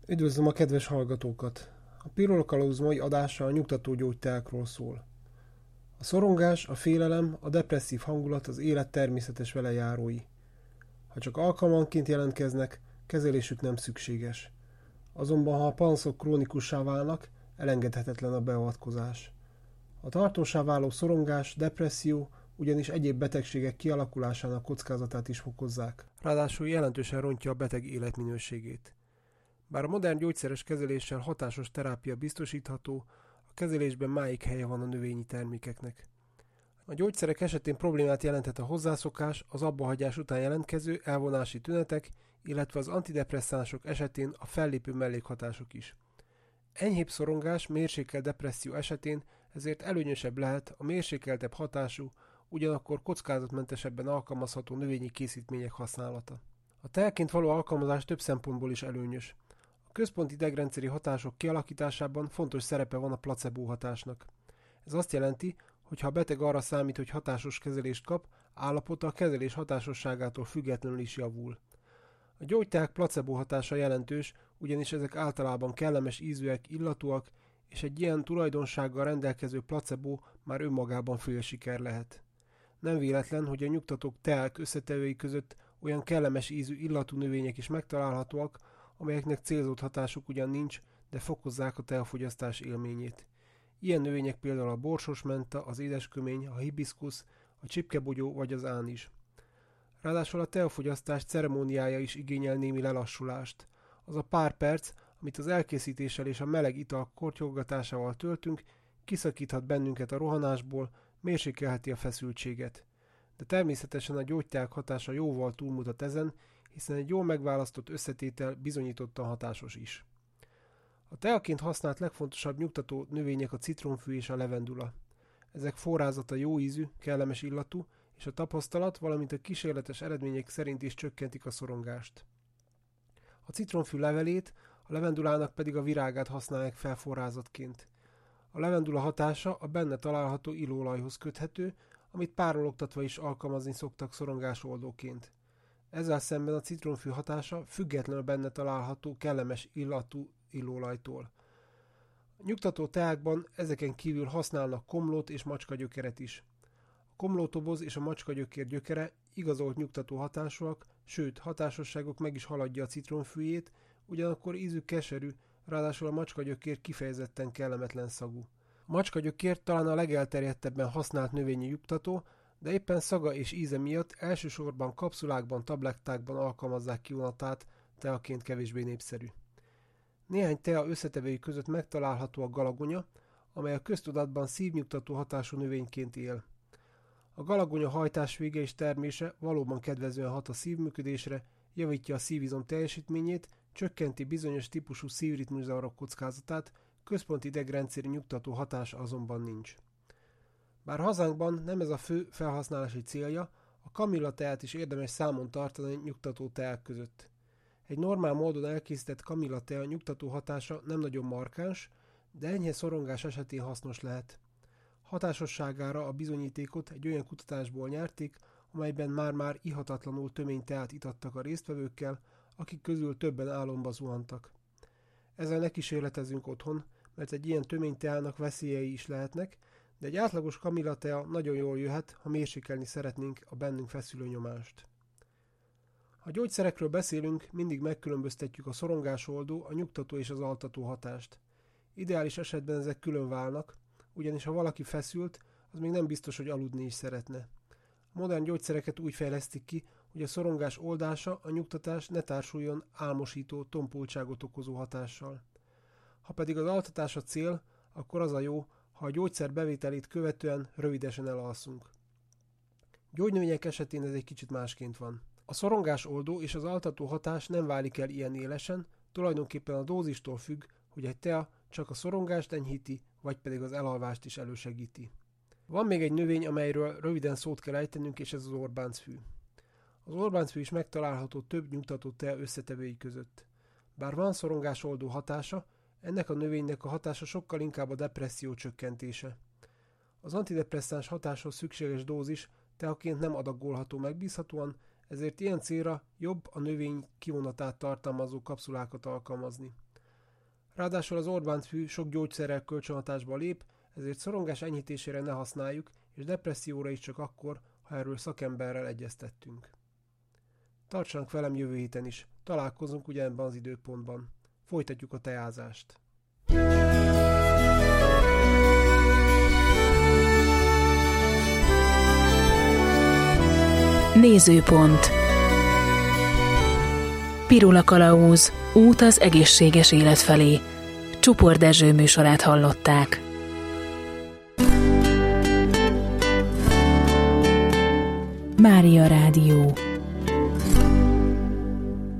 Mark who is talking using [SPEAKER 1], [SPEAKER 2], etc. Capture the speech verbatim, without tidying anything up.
[SPEAKER 1] Üdvözlöm a kedves hallgatókat! A Pirula Kalauz mai adása a nyugtató gyógyteákról szól. A szorongás, a félelem, a depresszív hangulat az élet természetes velejárói. Ha csak alkalmanként jelentkeznek, kezelésük nem szükséges. Azonban ha a panaszok krónikussá válnak, elengedhetetlen a beavatkozás. A tartósá váló szorongás, depresszió ugyanis egyéb betegségek kialakulásának kockázatát is fokozzák. Ráadásul jelentősen rontja a beteg életminőségét. Bár a modern gyógyszeres kezeléssel hatásos terápia biztosítható, a kezelésben máig helye van a növényi termékeknek. A gyógyszerek esetén problémát jelenthet a hozzászokás, az abbahagyás után jelentkező elvonási tünetek, illetve az antidepresszánsok esetén a fellépő mellékhatások is. Enyhébb szorongás, mérsékelt depresszió esetén ezért előnyösebb lehet a mérsékeltebb hatású, ugyanakkor kockázatmentesebben alkalmazható növényi készítmények használata. A teaként való alkalmazás több szempontból is előnyös. A központi idegrendszeri hatások kialakításában fontos szerepe van a placebo hatásnak. Ez azt jelenti, hogy ha a beteg arra számít, hogy hatásos kezelést kap, állapota a kezelés hatásosságától függetlenül is javul. A gyógyteák placebo hatása jelentős, ugyanis ezek általában kellemes ízűek, illatúak, és egy ilyen tulajdonsággal rendelkező placebo már önmagában félsiker lehet. Nem véletlen, hogy a nyugtatók teák összetevői között olyan kellemes ízű illatú növények is megtalálhatóak, amelyeknek célzott hatásuk ugyan nincs, de fokozzák a teafogyasztás élményét. Ilyen növények például a borsos menta, az édeskömény, a hibiszkusz, a csipkebogyó vagy az ánizs. Ráadásul a teafogyasztás ceremóniája is igényel némi lelassulást. Az a pár perc, amit az elkészítéssel és a meleg ital kortyolgatásával töltünk, kiszakíthat bennünket a rohanásból, mérsékelheti a feszültséget. De természetesen a gyógyteák hatása jóval túlmutat ezen, hiszen egy jól megválasztott összetétel bizonyítottan hatásos is. A teaként használt legfontosabb nyugtató növények a citromfű és a levendula. Ezek forrázata jó ízű, kellemes illatú, és a tapasztalat, valamint a kísérletes eredmények szerint is csökkentik a szorongást. A citromfű levelét, a levendulának pedig a virágát használják fel forrázatként. A levendula hatása a benne található illóolajhoz köthető, amit párologtatva is alkalmazni szoktak szorongásoldóként. Ezzel szemben a citromfű hatása független a benne található kellemes illatú illóolajtól. A nyugtató teákban ezeken kívül használnak komlót és macskagyökeret is. A komlótoboz és a macskagyökér gyökere igazolt nyugtató hatásúak, sőt hatásosságok meg is haladja a citromfűjét, ugyanakkor ízük keserű, ráadásul a macskagyökér kifejezetten kellemetlen szagú. A macskagyökér talán a legelterjedtebben használt növényi nyugtató, de éppen szaga és íze miatt elsősorban kapszulákban, tablettákban alkalmazzák kivonatát, teaként kevésbé népszerű. Néhány tea összetevői között megtalálható a galagonya, amely a köztudatban szívnyugtató hatású növényként él. A galagonya hajtásvége és termése valóban kedvezően hat a szívműködésre, javítja a szívizom teljesítményét, csökkenti bizonyos típusú szívritmuszavarok kockázatát, központi idegrendszeri nyugtató hatása azonban nincs. Bár hazánkban nem ez a fő felhasználási célja, a kamilla teát is érdemes számon tartani nyugtató teák között. Egy normál módon elkészített kamilla tea nyugtató hatása nem nagyon markáns, de enyhe szorongás esetén hasznos lehet. Hatásosságára a bizonyítékot egy olyan kutatásból nyerték, amelyben már-már ihatatlanul tömény teát itattak a résztvevőkkel, akik közül többen álomba zuhantak. Ezzel ne kísérletezünk otthon, mert egy ilyen tömény teának veszélyei is lehetnek, de egy átlagos kamilla tea nagyon jól jöhet, ha mérsékelni szeretnénk a bennünk feszülő nyomást. Ha gyógyszerekről beszélünk, mindig megkülönböztetjük a szorongásoldó, a nyugtató és az altató hatást. Ideális esetben ezek külön válnak, ugyanis ha valaki feszült, az még nem biztos, hogy aludni is szeretne. A modern gyógyszereket úgy fejlesztik ki, hogy a szorongás oldása, a nyugtatás ne társuljon álmosító, tompultságot okozó hatással. Ha pedig az altatás a cél, akkor az a jó, ha a gyógyszer bevételét követően rövidesen elalszunk. Gyógynövények esetén ez egy kicsit másként van. A szorongás oldó és az altató hatás nem válik el ilyen élesen, tulajdonképpen a dózistól függ, hogy egy tea csak a szorongást enyhíti, vagy pedig az elalvást is elősegíti. Van még egy növény, amelyről röviden szót kell ejtenünk, és ez az orbáncfű. Az orbáncfű is megtalálható több nyugtató tea összetevői között. Bár van szorongásoldó hatása, ennek a növénynek a hatása sokkal inkább a depresszió csökkentése. Az antidepresszáns hatáshoz szükséges dózis teaként nem adagolható megbízhatóan, ezért ilyen célra jobb a növény kivonatát tartalmazó kapszulákat alkalmazni. Ráadásul az Orbán-fű sok gyógyszerrel kölcsönhatásba lép, ezért szorongás enyhítésére ne használjuk, és depresszióra is csak akkor, ha erről szakemberrel egyeztettünk. Tartsanak velem jövő héten is, találkozunk ugyanebben az időpontban. Folytatjuk a teázást.
[SPEAKER 2] Nézőpont. Pirula Kalauz, út az egészséges élet felé. Csupor Dezső műsorát hallották. Mária Rádió.